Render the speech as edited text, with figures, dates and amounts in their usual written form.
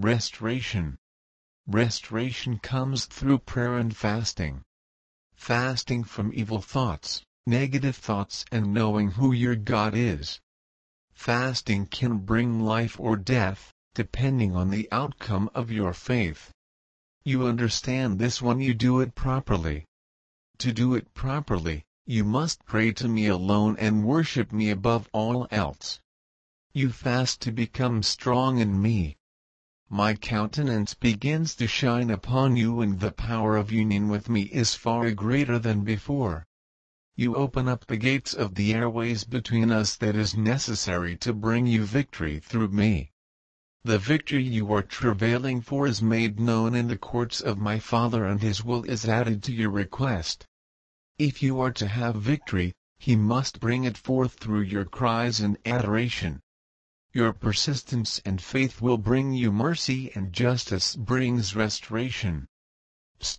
Restoration. Restoration comes through prayer and fasting. Fasting from evil thoughts, negative thoughts, and knowing who your God is. Fasting can bring life or death, depending on the outcome of your faith. You understand this when you do it properly. To do it properly, you must pray to me alone and worship me above all else. You fast to become strong in me. My countenance begins to shine upon you, and the power of union with me is far greater than before. You open up the gates of the airways between us that is necessary to bring you victory through me. The victory you are travailing for is made known in the courts of my Father, and His will is added to your request. If you are to have victory, He must bring it forth through your cries and adoration. Your persistence and faith will bring you mercy, and justice brings restoration.